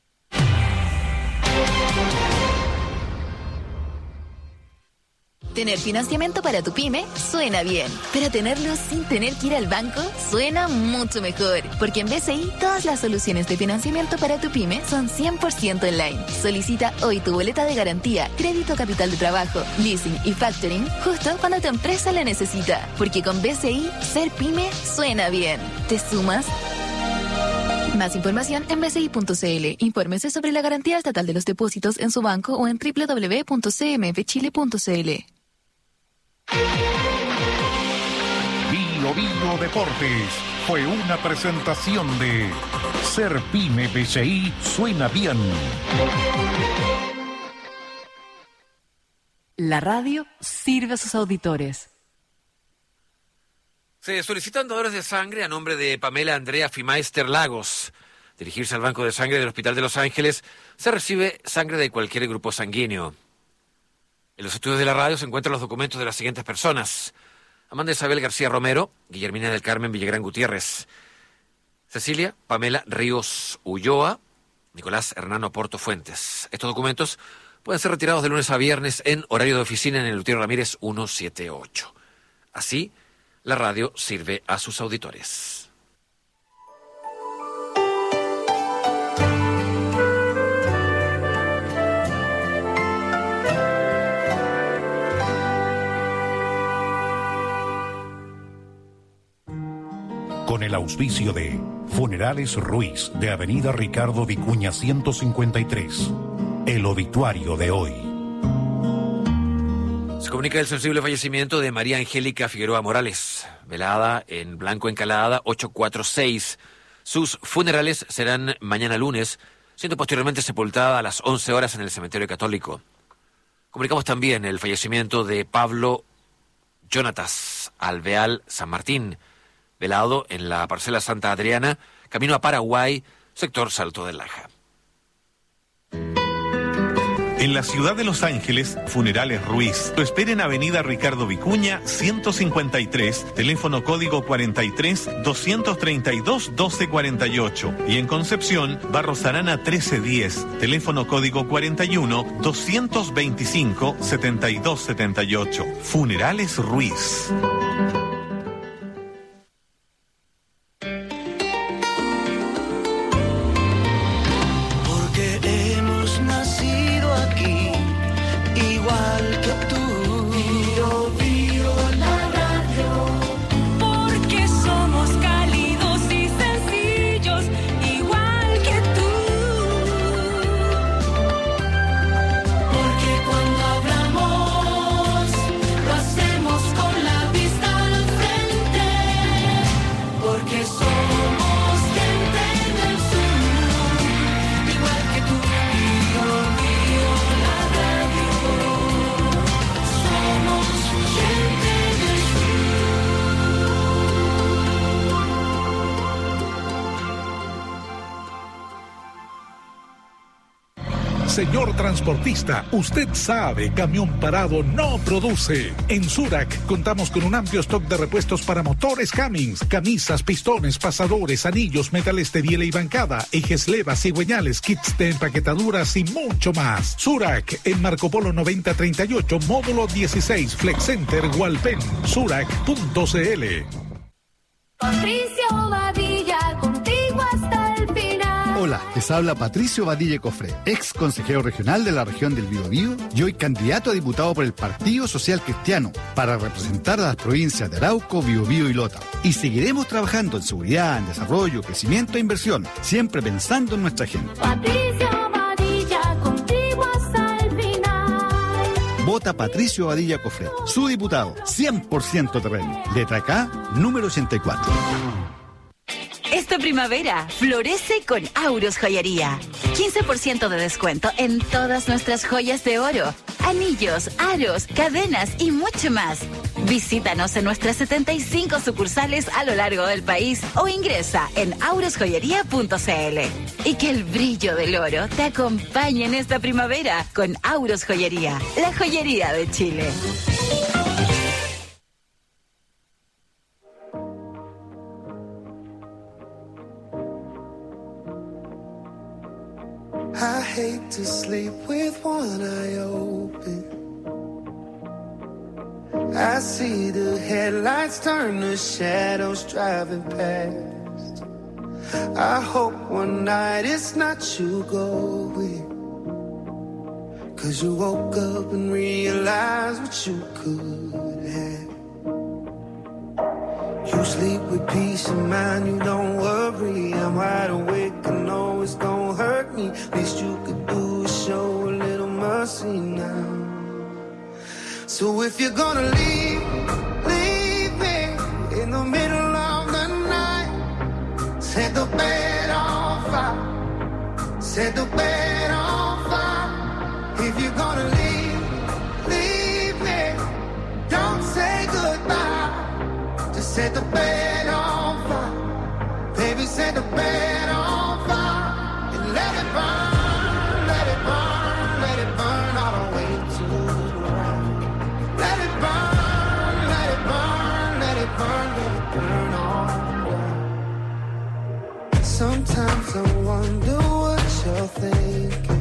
Speaker 1: Tener financiamiento para tu pyme suena bien, pero tenerlo sin tener que ir al banco suena mucho mejor, porque en BCI todas las soluciones de financiamiento para tu pyme son 100% online. Solicita hoy tu boleta de garantía, crédito capital de trabajo, leasing y factoring justo cuando tu empresa la necesita, porque con BCI ser pyme suena bien. ¿Te sumas? Más información en bci.cl. Infórmese sobre la garantía estatal de los depósitos en su banco o en www.cmfchile.cl.
Speaker 10: Bio Deportes fue una presentación de Ser Pyme BCI suena bien.
Speaker 6: La radio sirve a sus auditores.
Speaker 16: Se solicitan donadores de sangre a nombre de Pamela Andrea Fimaister Lagos. Dirigirse al Banco de Sangre del Hospital de Los Ángeles. Se recibe sangre de cualquier grupo sanguíneo. En los estudios de la radio se encuentran los documentos de las siguientes personas: Amanda Isabel García Romero, Guillermina del Carmen Villagrán Gutiérrez, Cecilia Pamela Ríos Ulloa, Nicolás Hernano Porto Fuentes. Estos documentos pueden ser retirados de lunes a viernes en horario de oficina en el Eleuterio Ramírez 178. Así, la radio sirve a sus auditores.
Speaker 10: Con el auspicio de Funerales Ruiz de Avenida Ricardo Vicuña 153. El obituario de hoy.
Speaker 16: Se comunica el sensible fallecimiento de María Angélica Figueroa Morales, velada en Blanco Encalada 846. Sus funerales serán mañana lunes, siendo posteriormente sepultada a las 11 horas en el cementerio católico. Comunicamos también el fallecimiento de Pablo Jonatas Alveal San Martín, velado en la parcela Santa Adriana, camino a Paraguay, sector Salto del Laja.
Speaker 8: En la ciudad de Los Ángeles, Funerales Ruiz. Lo espera en Avenida Ricardo Vicuña, 153, teléfono código 43-232-1248. Y en Concepción, Barros Arana 1310, teléfono código 41-225-7278. Funerales Ruiz.
Speaker 23: Señor transportista, usted sabe, camión parado no produce. En Surac contamos con un amplio stock de repuestos para motores Cummins, camisas, pistones, pasadores, anillos, metales de biela y bancada, ejes levas, cigüeñales, kits de empaquetaduras y mucho más. Surac en Marco Polo 9038, módulo 16, Flex Center, Hualpén, surac.cl.
Speaker 9: Patricio Badilla, contigo hasta el final.
Speaker 24: Hola, les habla Patricio Badille Cofré, ex consejero regional de la región del Biobío y hoy candidato a diputado por el Partido Social Cristiano para representar a las provincias de Arauco, Biobío y Lota. Y seguiremos trabajando en seguridad, en desarrollo, crecimiento e inversión, siempre pensando en nuestra gente.
Speaker 9: Patricio Badilla, contigo hasta el final.
Speaker 24: Vota Patricio Badilla Cofré, su diputado, 100% terreno. Letra K, número 84.
Speaker 7: Esta primavera, florece con Auros Joyería. 15% de descuento en todas nuestras joyas de oro, anillos, aros, cadenas y mucho más. Visítanos en nuestras 75 sucursales a lo largo del país o ingresa en aurosjoyería.cl. Y que el brillo del oro te acompañe en esta primavera con Auros Joyería, la joyería de Chile.
Speaker 11: I hate to sleep with one eye open. I see the headlights turn to shadows driving past. I hope one night it's not you going, 'cause you woke up and realized what you could have. You sleep with peace of mind, you don't worry. I'm wide awake, I know it's gonna hurt me. Least you could do is show a little mercy now. So if you're gonna leave, leave me in the middle of the night. Set the bed on fire, set the bed on fire. If you're gonna leave, leave me, don't say goodbye. Just set the bed on fire, baby, set the bed on fire. And let it burn, let it burn, let it burn all the way to the ground. Let it burn, let it burn, let it burn, let it burn all down. Sometimes I wonder what you're thinking.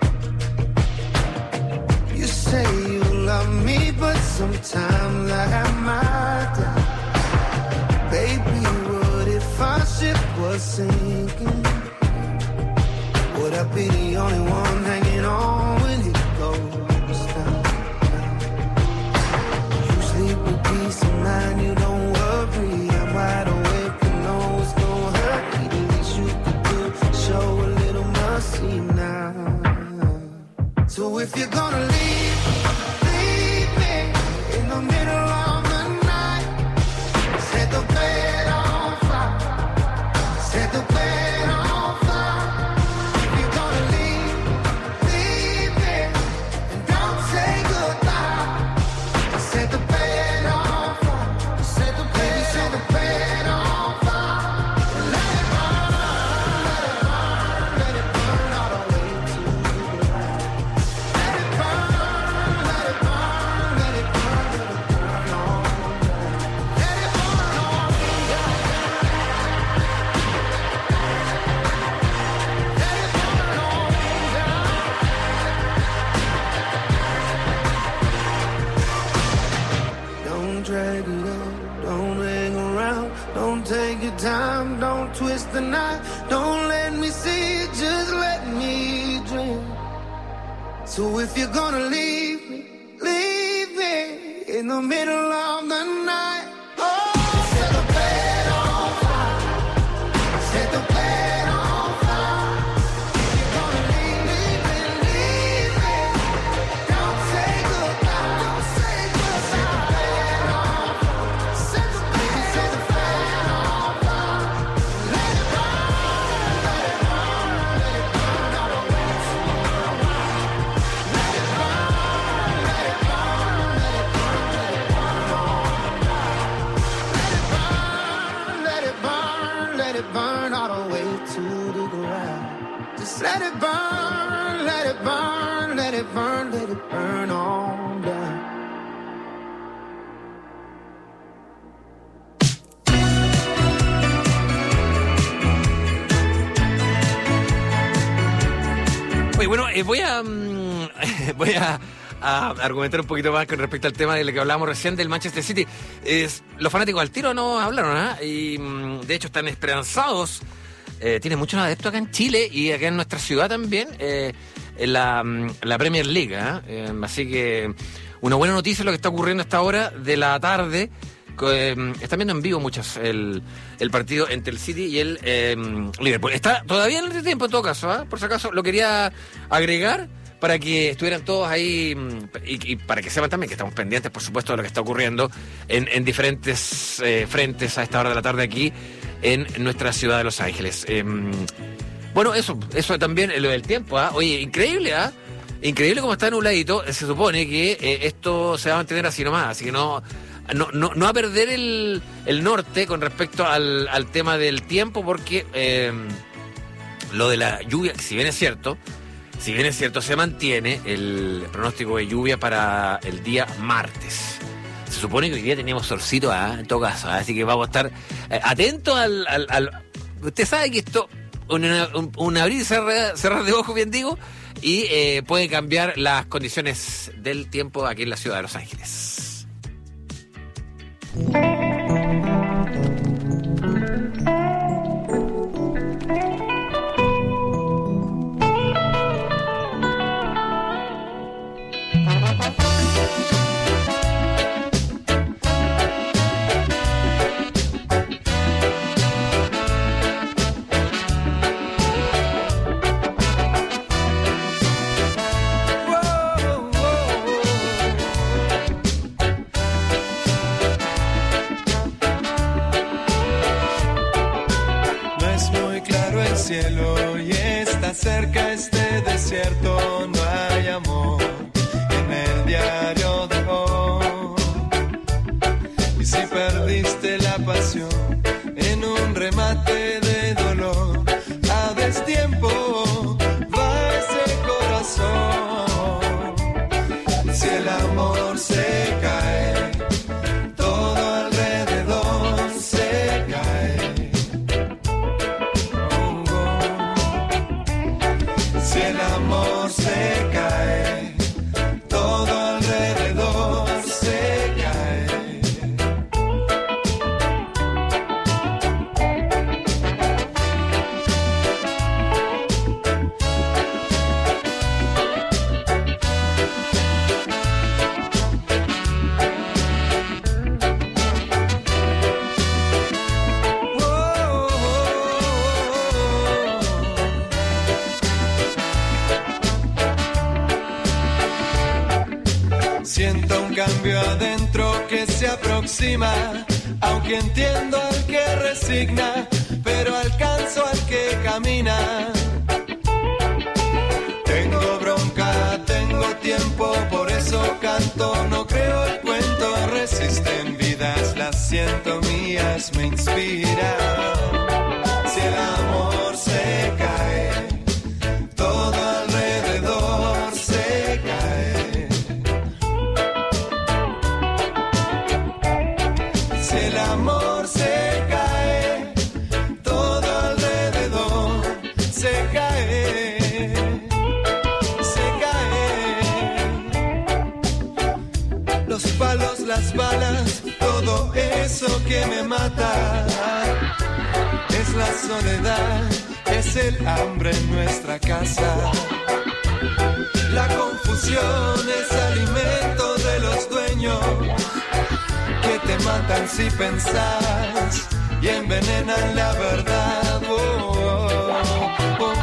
Speaker 11: You say you love me, but sometimes I have my doubts. Baby, what if our ship was sinking? Would I be the only one hanging on when it goes down? You sleep with peace of mind, you don't worry. I'm wide awake, I know it's gonna hurt me. The least you could do, show a little mercy now. So if you're gonna leave, leave me in the middle of the night. Set the bed on fire, set the bed on fire. If you're gonna leave, leave me, and don't say goodbye. Set the bed on fire, set the bed on fire. And let it burn, let it burn all the way to the ground. Let it burn, let it burn, let it burn, let it burn all down. Let it burn all down. Let it burn all down. Don't drag it out, don't hang around, don't take your time, don't twist the knife, don't let me see it, just let me dream. So if you're gonna leave me in the middle of the night. Oh, set the bed on fire, set the bed on fire. If you're gonna leave me, don't say goodbye, don't say goodbye. Set the bed on fire, set the bed on fire. Let it burn, let it burn, let it burn all the way to the ground. Let it burn, let it burn, let it burn, let it burn all down. Let it burn, let it burn all the way to the ground. Just let it burn, let it burn, let it burn, let it burn all down.
Speaker 16: Oye, bueno, voy a argumentar un poquito más con respecto al tema de lo que hablábamos recién del Manchester City. Los fanáticos al tiro no hablaron, ¿ah? Y de hecho están esperanzados. Tiene muchos adeptos acá en Chile y acá en nuestra ciudad también, en la Premier League, ¿ah? Así que una buena noticia es lo que está ocurriendo a esta hora de la tarde. Están viendo en vivo muchos el partido entre el City y el Liverpool. Está todavía en el tiempo en todo caso, ¿eh? Por si acaso lo quería agregar para que estuvieran todos ahí y para que sepan también que estamos pendientes, por supuesto, de lo que está ocurriendo en diferentes frentes a esta hora de la tarde aquí en nuestra ciudad de Los Ángeles. Bueno, eso también, lo del tiempo, ¿ah? Oye, increíble, ¿ah? Increíble cómo está nubladito. Se supone que esto se va a mantener así nomás, así que no va a perder el norte con respecto al tema del tiempo, porque lo de la lluvia, si bien es cierto, se mantiene el pronóstico de lluvia para el día martes. Se supone que hoy día teníamos solcito, en todo caso, así que vamos a estar atentos al usted sabe que esto, un abrir y cerrar de ojos, bien digo, y puede cambiar las condiciones del tiempo aquí en la ciudad de Los Ángeles.
Speaker 21: Cielo y está cerca este desierto, no hay amor en el diario de hoy. Y si perdiste la pasión en un remate de dolor, a destiempo va ese corazón. Si el amor se cae, todo alrededor se cae. Si el amor se cae, todo alrededor se cae. Siento un cambio adentro que se aproxima, aunque entiendo al que resigna, pero alcanzo al que camina. Tengo bronca, tengo tiempo, por eso canto, no creo el cuento. Resisten vidas, las siento mías, me inspira. Si el amor se cae, todo alrededor se cae. Si el amor se cae, todo alrededor se cae, se cae. Los palos, las balas, todo eso que me mata, es la soledad, es el hambre en nuestra casa. La confusión es alimento de los dueños que te matan si pensás y envenenan la verdad. Oh, oh, oh, oh.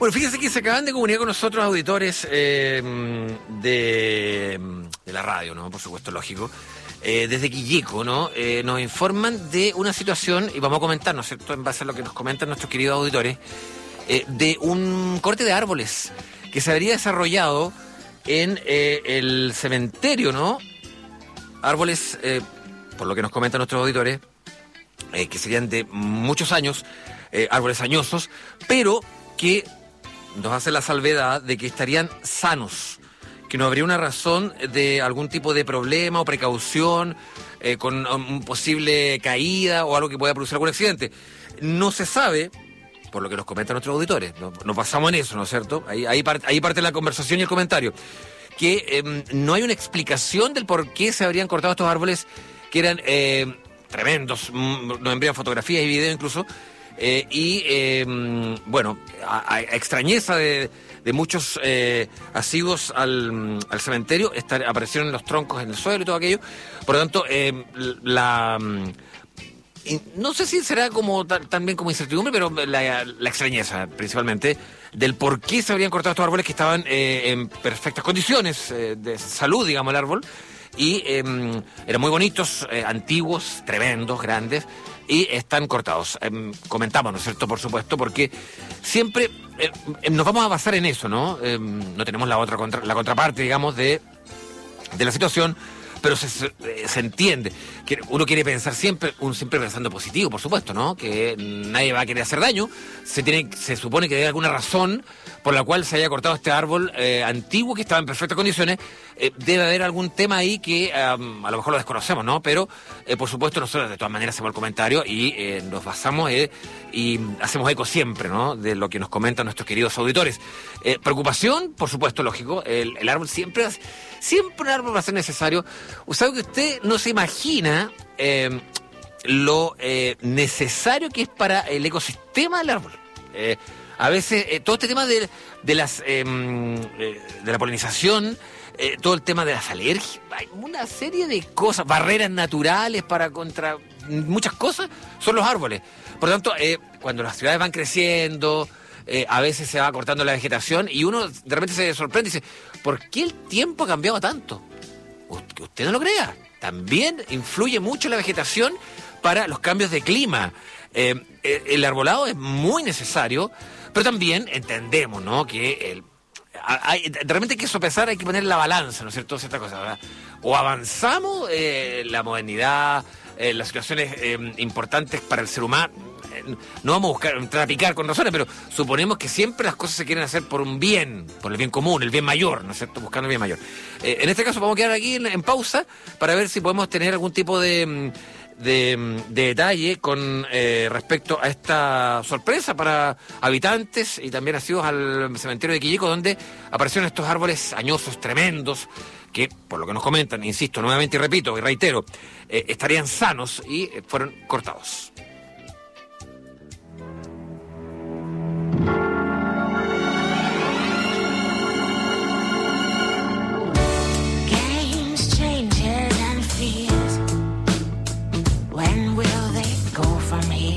Speaker 16: Bueno, fíjense que se acaban de comunicar con nosotros auditores de la radio, ¿no? Por supuesto, lógico. Desde Quilleco, ¿no? Nos informan de una situación, y vamos a comentar, ¿no es cierto?, en base a lo que nos comentan nuestros queridos auditores, de un corte de árboles que se habría desarrollado en el cementerio, ¿no? Árboles, por lo que nos comentan nuestros auditores, que serían de muchos años, árboles añosos, pero que nos hace la salvedad de que estarían sanos, que no habría una razón de algún tipo de problema o precaución con un posible caída o algo que pueda producir algún accidente. No se sabe, por lo que nos comentan nuestros auditores, nos basamos en eso, ¿no es cierto? Ahí parte la conversación y el comentario, que no hay una explicación del por qué se habrían cortado estos árboles que eran tremendos, nos envían fotografías y videos incluso, bueno, a extrañeza de muchos asiduos al cementerio, aparecieron los troncos en el suelo y todo aquello. Por lo tanto, no sé si será como también como incertidumbre, pero la extrañeza principalmente del por qué se habrían cortado estos árboles que estaban en perfectas condiciones de salud, digamos, el árbol, y eran muy bonitos, antiguos, tremendos, grandes, y están cortados. Comentamos, ¿no es cierto?, por supuesto, porque siempre nos vamos a basar en eso, ¿no? No tenemos la contraparte, digamos, de la situación, pero se entiende que uno quiere pensar siempre pensando positivo, por supuesto, ¿no? Que nadie va a querer hacer daño. Se supone que hay alguna razón por la cual se haya cortado este árbol antiguo que estaba en perfectas condiciones. Debe haber algún tema ahí que a lo mejor lo desconocemos, ¿no? Pero, por supuesto, nosotros de todas maneras hacemos el comentario y nos basamos y hacemos eco siempre, ¿no?, de lo que nos comentan nuestros queridos auditores. Preocupación, por supuesto, lógico. El árbol siempre un árbol va a ser necesario. ¿Sabe que usted no se imagina lo necesario que es para el ecosistema del árbol? A veces todo este tema de la polinización, todo el tema de las alergias, hay una serie de cosas, barreras naturales contra muchas cosas, son los árboles. Por lo tanto, cuando las ciudades van creciendo, a veces se va cortando la vegetación y uno de repente se sorprende y dice, ¿por qué el tiempo ha cambiado tanto? Que usted no lo crea. También influye mucho la vegetación para los cambios de clima. El arbolado es muy necesario, pero también entendemos, ¿no?, que realmente hay que sopesar, hay que poner la balanza, ¿no es cierto?, cierta cosa, ¿verdad? O avanzamos la modernidad, las situaciones importantes para el ser humano. No vamos a buscar entrar a picar con razones, pero suponemos que siempre las cosas se quieren hacer por un bien, por el bien común, el bien mayor, ¿no es cierto?, buscando el bien mayor. En este caso vamos a quedar aquí en pausa para ver si podemos tener algún tipo de detalle con respecto a esta sorpresa para habitantes y también asiduos al cementerio de Quilleco, donde aparecieron estos árboles añosos, tremendos, que, por lo que nos comentan, insisto, nuevamente y repito y reitero, estarían sanos y fueron cortados.
Speaker 15: When will they go from here?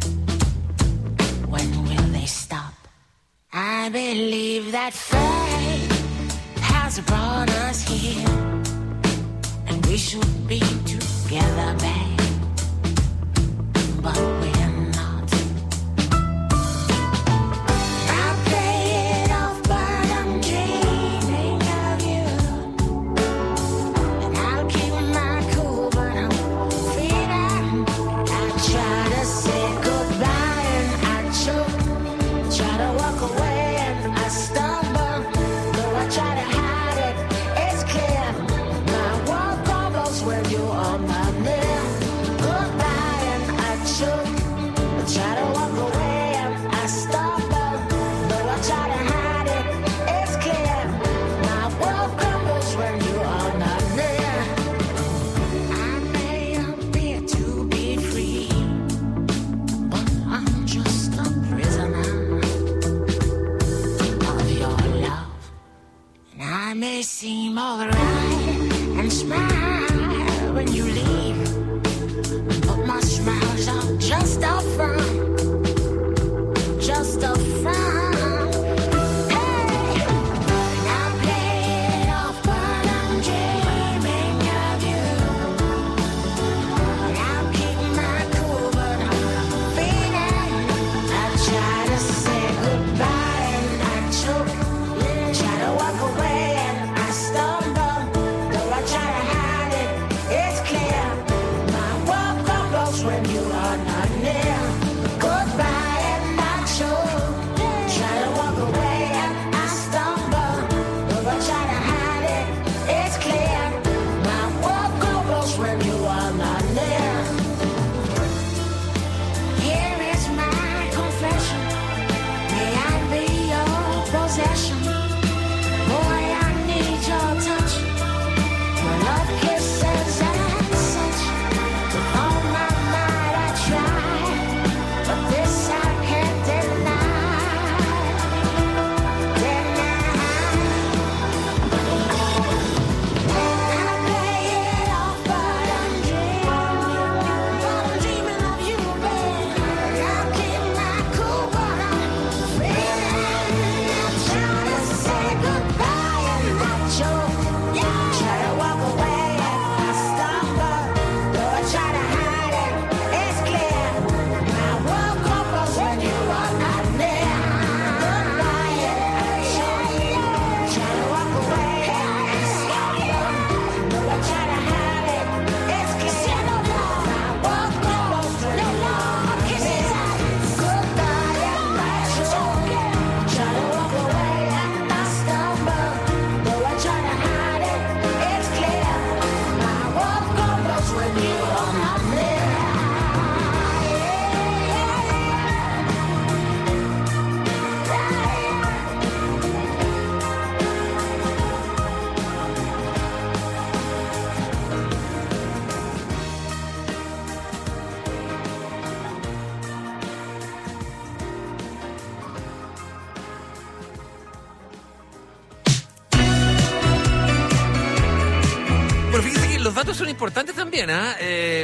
Speaker 15: When will they stop? I believe that fate has brought us here, and we should be together, babe. But we're not. I play it off, but I'm dreaming of you, and I'll keep my cool, but I'm feeling. I try to say goodbye and I choke, try to walk away and I stumble, though I try to hide it, it's clear, my world crumbles when you are not near. Goodbye and I choke, try to walk away and I stumble, though I try to hide it, it's clear, my world crumbles when you are not near. I may appear to be free, but I'm just a prisoner of your love. And I may seem alright and smile when you leave, but my smiles are just a front, just a front.
Speaker 16: datos son importantes también, ¿ah?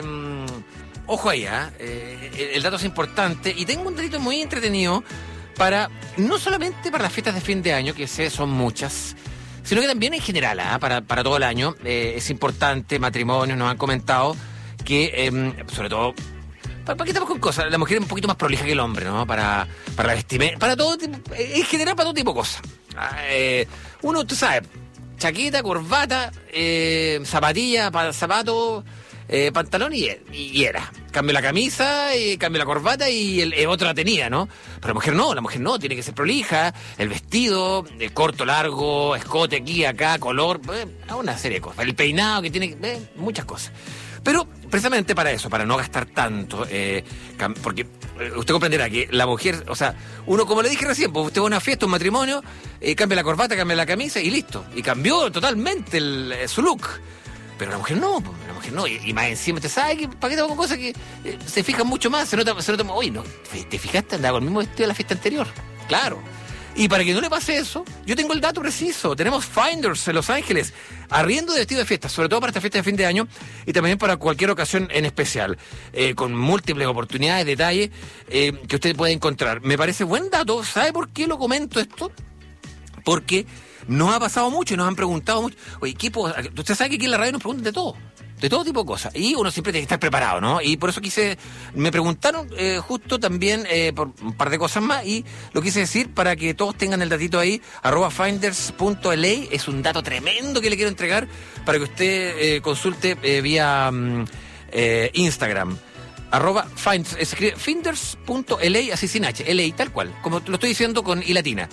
Speaker 16: Ojo ahí, ¿ah? El dato es importante. Y tengo un datito muy entretenido no solamente para las fiestas de fin de año, que son muchas, sino que también en general, para todo el año. Es importante, matrimonios nos han comentado que, sobre todo, ¿para qué estamos con cosas? La mujer es un poquito más prolija que el hombre, ¿no? Para la vestimenta, para todo tipo, en general para todo tipo de cosas. Uno, tú sabes, chaqueta, corbata, zapatilla, zapato, pantalón y era. Cambio la camisa, cambio la corbata y el otro la tenía, ¿no? Pero la mujer no, tiene que ser prolija, el vestido, corto, largo, escote aquí, acá, color, una serie de cosas. El peinado que tiene, muchas cosas. Pero precisamente para eso, para no gastar tanto, porque usted comprenderá que la mujer, o sea, uno, como le dije recién, pues usted va a una fiesta, un matrimonio, cambia la corbata, cambia la camisa y listo. Y cambió totalmente su look. Pero la mujer no, y más encima, usted sabe que para qué te con cosas que se fijan mucho más, se nota, oye, no, ¿te fijaste? Andaba con el mismo vestido de la fiesta anterior. Claro. Y para que no le pase eso, yo tengo el dato preciso. Tenemos Finders en Los Ángeles, arriendo de vestido de fiesta, sobre todo para esta fiesta de fin de año y también para cualquier ocasión en especial, con múltiples oportunidades, detalles que usted puede encontrar. Me parece buen dato. ¿Sabe por qué lo comento esto? Porque nos ha pasado mucho y nos han preguntado mucho. Oye, usted sabe que aquí en la radio nos preguntan de todo tipo de cosas. Y uno siempre tiene que estar preparado, ¿no? Y por eso me preguntaron justo también por un par de cosas más y lo quise decir para que todos tengan el datito ahí, @finders.la. Es un dato tremendo que le quiero entregar para que usted consulte vía Instagram. @finders, se escribe finders.la, así sin H, LA, tal cual, como lo estoy diciendo con I latina.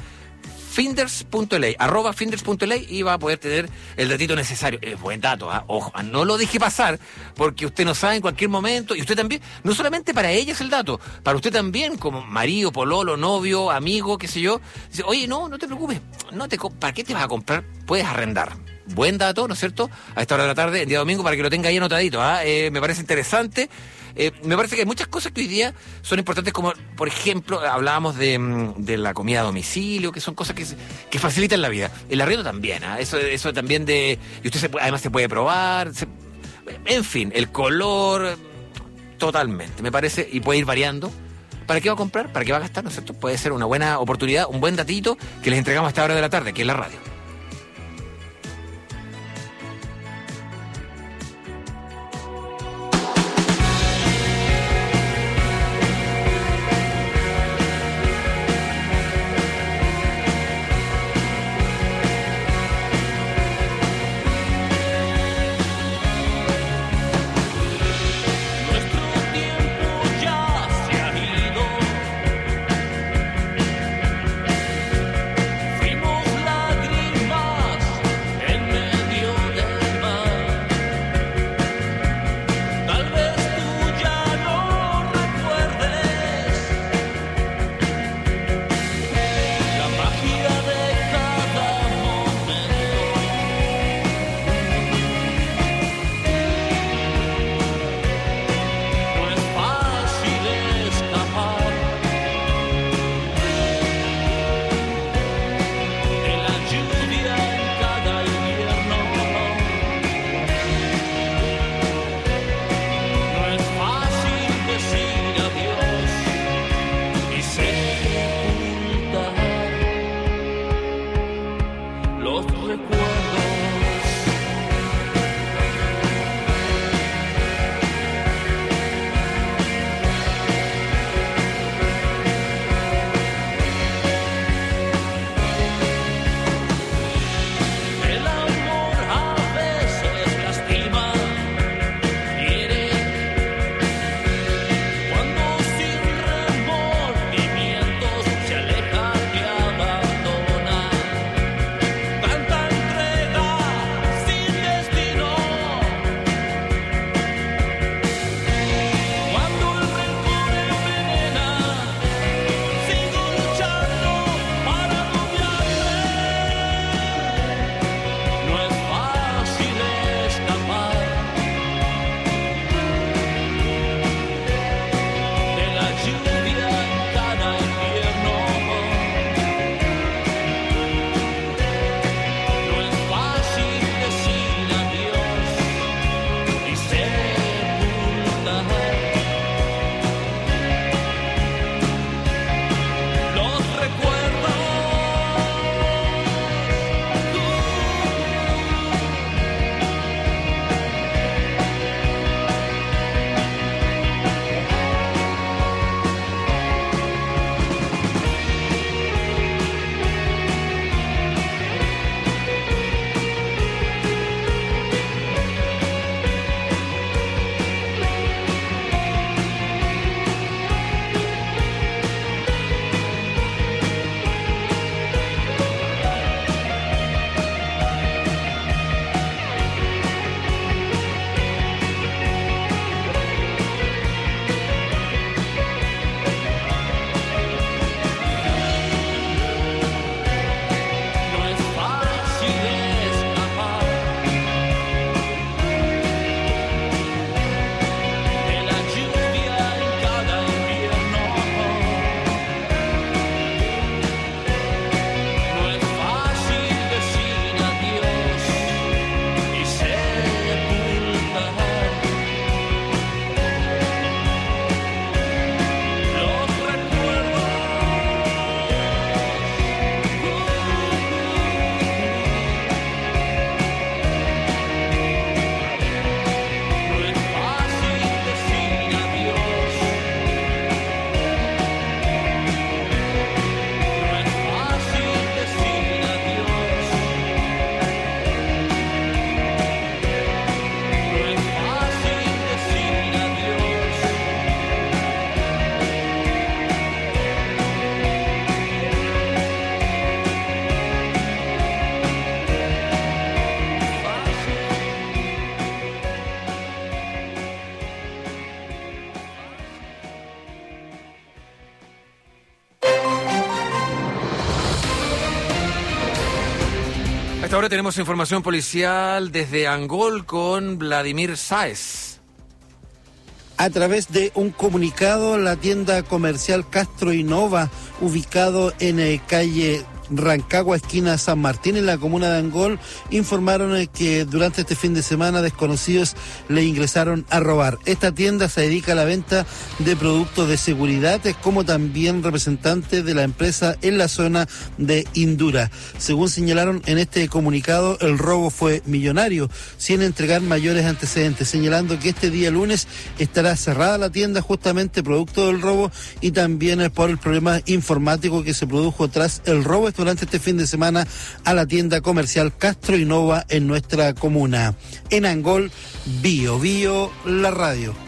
Speaker 16: Finders.la, @finders.la, y va a poder tener el datito necesario. Es buen dato, ojo, no lo deje pasar, porque usted no sabe en cualquier momento, y usted también, no solamente para ella es el dato, para usted también, como marido, pololo, novio, amigo, qué sé yo, dice, oye, no te preocupes, ¿para qué te vas a comprar? Puedes arrendar. Buen dato, ¿no es cierto? A esta hora de la tarde, el día domingo, para que lo tenga ahí anotadito. Me parece interesante. Me parece que hay muchas cosas que hoy día son importantes, como, por ejemplo, hablábamos de la comida a domicilio, que son cosas que facilitan la vida. El arriendo también, eso también y usted además se puede probar, en fin, el color, totalmente, me parece, y puede ir variando. ¿Para qué va a comprar? ¿Para qué va a gastar? ¿No es cierto? Puede ser una buena oportunidad, un buen datito que les entregamos a esta hora de la tarde, aquí en la radio.
Speaker 21: Fuimos lágrimas.
Speaker 16: esta hora tenemos información policial desde Angol con Vladimir Sáez.
Speaker 3: A través de un comunicado, la tienda comercial Castro Innova, ubicado en calle Rancagua, esquina San Martín, en la comuna de Angol, informaron que durante este fin de semana desconocidos le ingresaron a robar. Esta tienda se dedica a la venta de productos de seguridad, como también representante de la empresa en la zona de Indura. Según señalaron en este comunicado, el robo fue millonario, sin entregar mayores antecedentes, señalando que este día lunes estará cerrada la tienda justamente producto del robo y también por el problema informático que se produjo tras el robo durante este fin de semana a la tienda comercial Castro Innova en nuestra comuna. En Angol, Bio la radio.